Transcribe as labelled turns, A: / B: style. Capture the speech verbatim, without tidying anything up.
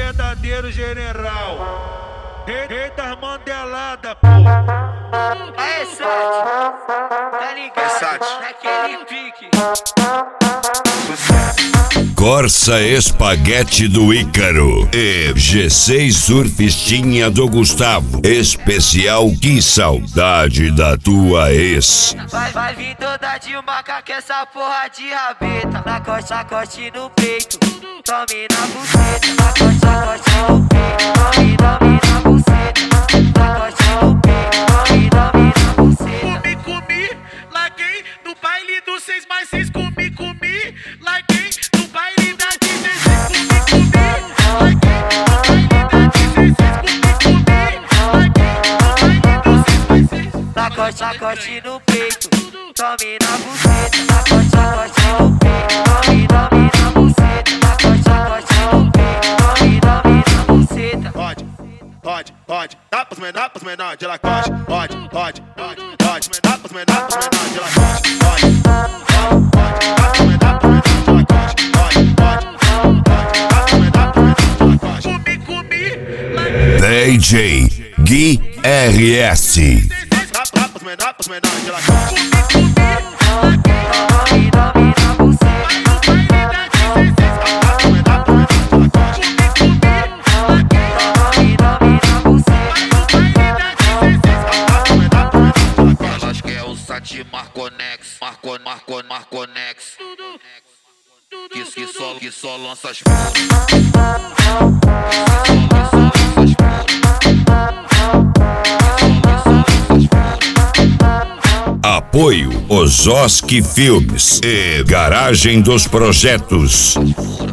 A: verdadeiro general. Rei, rei das mandeladas, pô.
B: Aê, Sete, tá ligado? Naquele pique.
C: Corsa Espaguete do Ícaro e G seis Surfistinha do Gustavo. Especial Que Saudade da Tua Ex.
B: Vai, vai vir toda de maca que essa porra de rabeta. Na costa, na coste no peito, tome na buceta. Na costa, na coste no peito, tome, tome na buceta. Na costa no peito, tome, tome na buceta.
A: Comi, comi, larguei no baile do seis mais seis. Comi, comi, larguei no baile da dezesseis. Comi, comi, larguei no baile da dezesseis. Comi, comi, larguei no baile do seis mais seis.
B: Na costa, na coste no peito, tome na buceta. Na costa, na coste no peito, tome, tome na buceta. Na costa, na coste no peito, tome, tome na buceta.
D: Pode, pode, pode, dá pros menor, pros menor de Lacoste. Pode, pode, pode, pode, dá pros menor, pros menor de Lacoste. Pode, pode, pode, dá pros menor, pros menor de Lacoste. Pode, pode, pode, dá pros menor, pros menor de Lacoste.
A: Comi, comi, larguei.
C: D J Gui R S.
D: Dá, dá pros menor, pros menor de Lacoste.
B: Tome, tome na buceta. Tome, tome na buceta.
E: Elas quer o Sati Marconex, Marco, Marco, Marconex. Que, que, só, que só lança as putas. Que só, que só lança as putas.
C: Apoio Ozoski Filmes e Garagem dos Projetos.